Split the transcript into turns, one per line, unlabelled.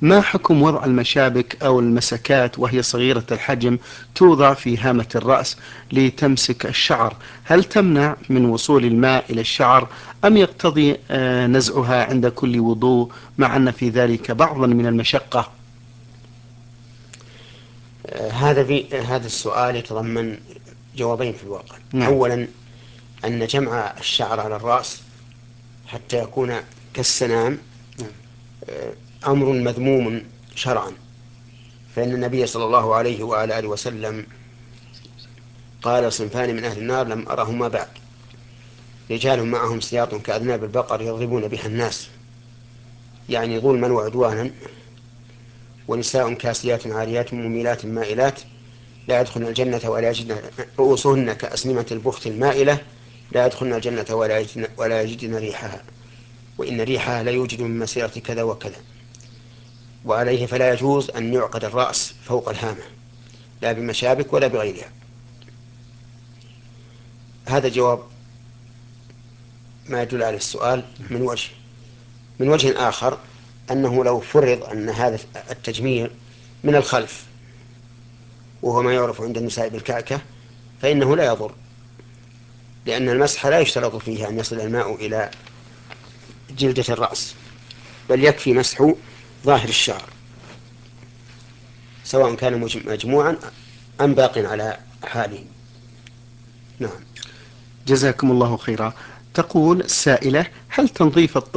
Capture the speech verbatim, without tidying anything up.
ما حكم وضع المشابك أو المسكات وهي صغيرة الحجم توضع في هامة الرأس لتمسك الشعر؟ هل تمنع من وصول الماء إلى الشعر أم يقتضي آه، نزعها عند كل وضوء مع أن في ذلك بعضا من المشقة؟
هذا في هذا السؤال يتضمن جوابين في الواقع.
نعم.
أولا، أن جمع الشعر على الرأس حتى يكون كالسنام أمر مذموم شرعا، فإن النبي صلى الله عليه وعلى آله وسلم قال: صنفان من أهل النار لم أرهما بعد، رجال معهم سياط كأذناب البقر يضربون بها الناس، يعني ظلما وعدوانا، ونساء كاسيات عاريات مميلات مائلات لا يدخلن الجنة ولا يجدن رؤوسهن كأسنمة البخت المائلة لا يدخلن الجنة ولا يجدن, ولا يجدن ريحها، وإن ريحها لا يوجد من مسيرة كذا وكذا. وعليه فلا يجوز أن يعقد الرأس فوق الهامة، لا بمشابك ولا بغيرها. هذا جواب ما يدل على السؤال من وجه. من وجه آخر، أنه لو فرض أن هذا التجميل من الخلف، وهو ما يعرف عند النساء بالكعكة، فإنه لا يضر، لأن المسح لا يشترط فيه أن يصل الماء إلى جلدة الرأس، بل يكفي مسح ظاهر الشعر سواء كان مجموعا أم باق على حاله. نعم.
جزاكم الله خيرا. تقول السائلة: هل تنظيف